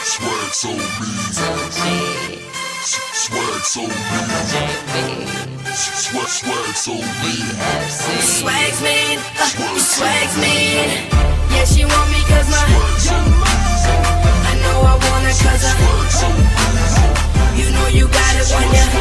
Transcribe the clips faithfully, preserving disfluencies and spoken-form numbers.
Swag so mean. Swag so mean. Swag, swag so mean. Swags mean, uh, swags mean. Yeah, she want me cause my I know I want her cause I You know you got it when you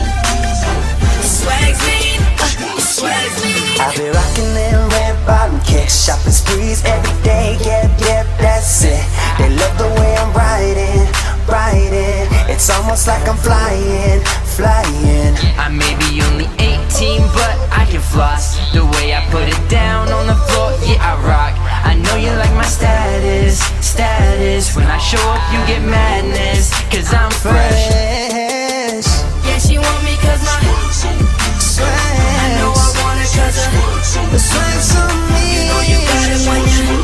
Swags mean, uh, swags mean. I be rockin' them red bottom kicks, shopping sprees every day, yeah, yeah, that's it. They love the way I'm riding, riding. It's almost like I'm flying, flying. I may be only eighteen, but I can floss. The way I put it down on the floor, yeah, I rock. I know you like my status, status. When I show up, you get madness, cause I'm fresh. Yeah, she want me cause my Swag. I know I want her cause I The swag's on me. You know you got it when you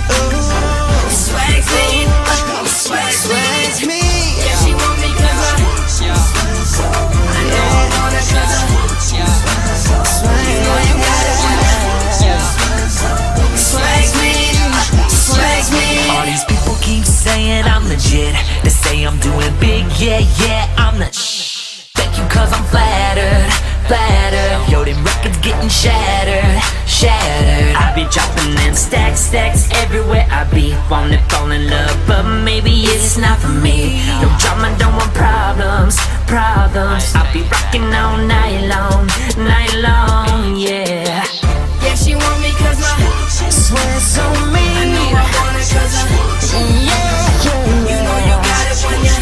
Swags mean, uh, swags Swag's mean. me. Yeah, she want me cause I I know I want her cause I You know you got it when you Swags mean, uh, swags mean. All these people keep saying I'm legit. They say I'm doing big, yeah, yeah, I'm the shh. Thank you cause I'm flattered, flattered. Yo, them records getting shattered, shattered. I be dropping in stacks, stacks everywhere I be. Wanna fall in love, but maybe it's not for me. No drama, don't want problems, problems. I'll be rocking all night long, night long, yeah. Yeah, she want me cause my Swag's on me. I know I want her cause I Yeah, You know you got it when you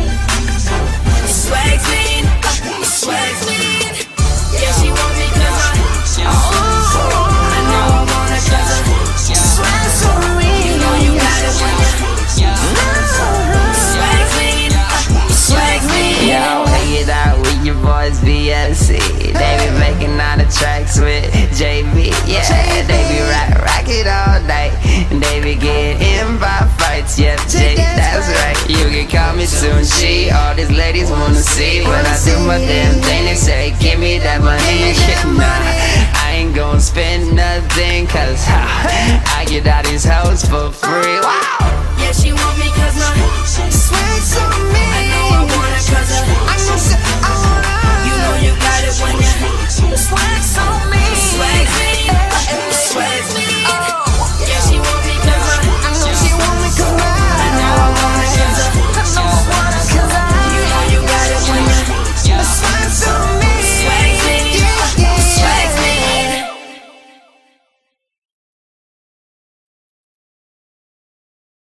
Swags mean, uh, swags mean. Yeah, she want me cause I I know I want her cause I Swag's on me. You know you got it when you Swags mean, uh, swags mean. Yo, hang it out with your boys B L C. They be making all the tracks with J B. Yeah, they be rock, rock it all night. They be getting in by fights. Yep, J, that's right. You can call me soon, she. All these ladies wanna see when I do my damn thing. They say, give me that money. Nah, I ain't gon' spend nothing cause ha, I get all these hoes for free.